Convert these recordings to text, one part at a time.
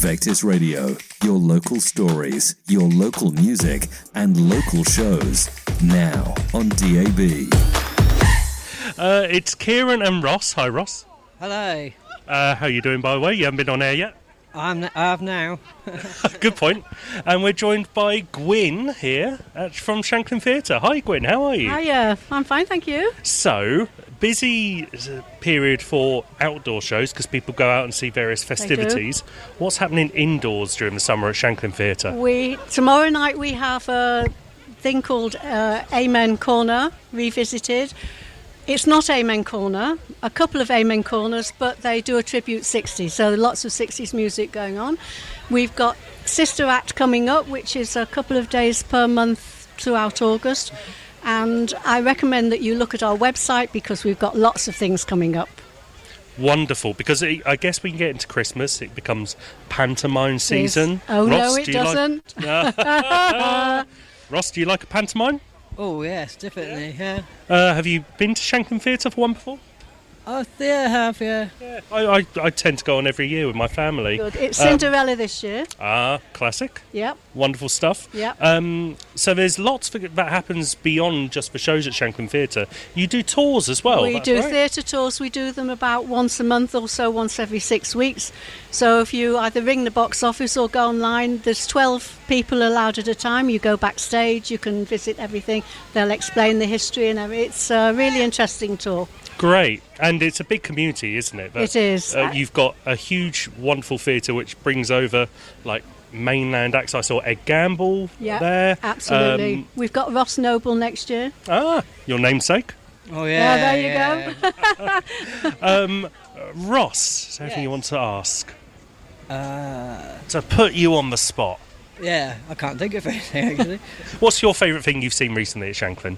Vectis Radio, your local stories, your local music, and local shows. Now on DAB. It's Kieran and Ross. Hi, Ross. Hello. How are you doing, by the way? You haven't been on air yet? I have now. Good point. And we're joined by Gwyn here from Shanklin Theatre. Hi, Gwyn. How are you? Hiya. I'm fine, thank you. So, busy period for outdoor shows because people go out and see various festivities. What's happening indoors during the summer at Shanklin Theatre? Tomorrow night we have a thing called Amen Corner revisited. It's not Amen Corner, a couple of Amen Corners, but they do a tribute 60s, so lots of 60s music going on. We've got Sister Act coming up, which is a couple of days per month throughout August, and I recommend that you look at our website because we've got lots of things coming up. Wonderful, because I guess we can get into Christmas, it becomes pantomime season. Oh, Ross, no, it doesn't. Ross, do you like a pantomime? Oh, yes, definitely, yeah. Have you been to Shanklin Theatre for one before? Oh, yeah, I have, yeah. I tend to go on every year with my family. Good. It's Cinderella this year. Classic. Yep. Wonderful stuff. Yep. So there's lots that happens beyond just the shows at Shanklin Theatre. You do tours as well. We do right? theatre tours. We do them about once a month or so, once every 6 weeks. So if you either ring the box office or go online, there's 12 people allowed at a time. You go backstage, you can visit everything. They'll explain the history and everything. It's a really interesting tour. Great. And it's a big community, isn't it? It is. You've got a huge, wonderful theatre which brings over, like, mainland acts. I saw Ed Gamble there. Absolutely. We've got Ross Noble next year. Your namesake. Oh, yeah. There you go. Ross, is there anything you want to ask? To put you on the spot. Yeah, I can't think of anything, actually. What's your favourite thing you've seen recently at Shanklin?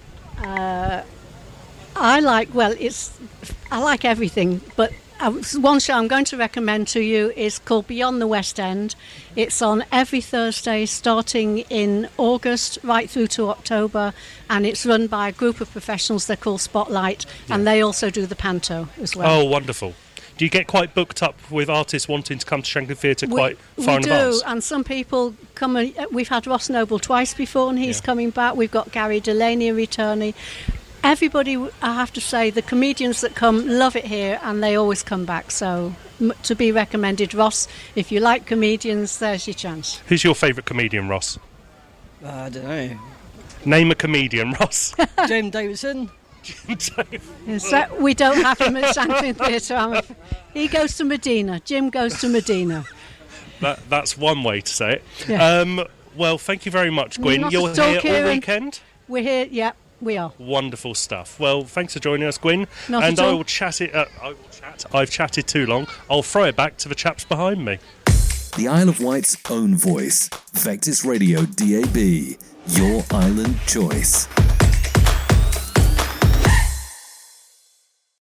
I like everything, but one show I'm going to recommend to you is called Beyond the West End. It's on every Thursday starting in August right through to October, and it's run by a group of professionals. They're called Spotlight, and they also do the panto as well. Oh, wonderful. Do you get quite booked up with artists wanting to come to Shanklin Theatre quite far in advance? We do, and some people come. We've had Ross Noble twice before, and he's coming back. We've got Gary Delaney returning. Everybody, I have to say, the comedians that come love it here and they always come back. So, to be recommended, Ross, if you like comedians, there's your chance. Who's your favourite comedian, Ross? I don't know. Name a comedian, Ross. James Davidson. We don't have him at Shanklin Theatre. He goes to Medina. Jim goes to Medina. That's one way to say it. Yeah. Well, thank you very much, Gwyn. You're here all weekend? We're here, yeah. We are. Wonderful stuff. Well, thanks for joining us, Gwyn. Not at all. I will chat. I've chatted too long. I'll throw it back to the chaps behind me. The Isle of Wight's own voice. Vectis Radio DAB. Your island choice.